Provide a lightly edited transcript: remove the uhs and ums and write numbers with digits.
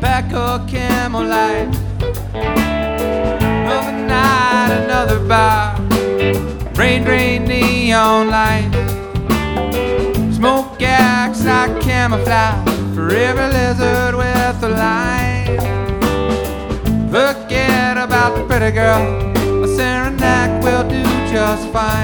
tobacco, camel light. Another night, another bar. Rain, rain, neon lights. Smoke acts like camouflage for every lizard with a line. Forget about the pretty girl, a Saranac will do just fine.